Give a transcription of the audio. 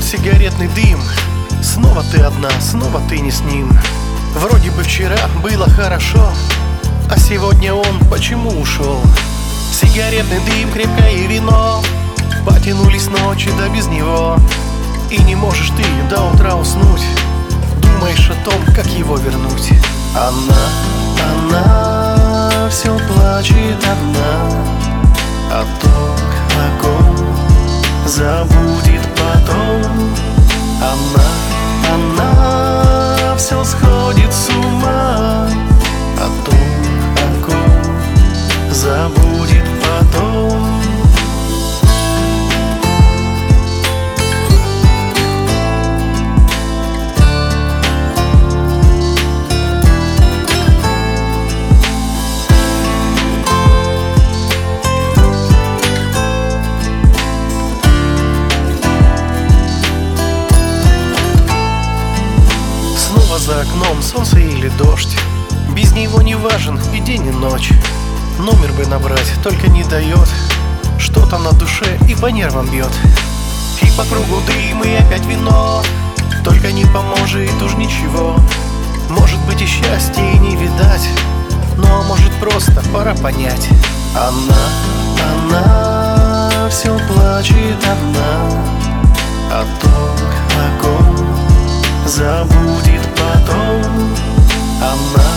сигаретный дым. Снова ты одна, снова ты не с ним. Вроде бы вчера было хорошо, а сегодня он почему ушел? Сигаретный дым, крепкое вино, потянулись ночи, да без него. И не можешь ты до утра уснуть, думаешь о том, как его вернуть. Она все плачет одна о том, о ком забудет потом. Она все сходит с ума о том, о ком забудет потом. За окном солнце или дождь, без него не важен и день, и ночь. Номер бы набрать, только не дает, что-то на душе и по нервам бьет. И по кругу дым, и опять вино, только не поможет уж ничего. Может быть и счастья и не видать, но может просто пора понять. Она все плачет одна о том, о ком забудет потом. Она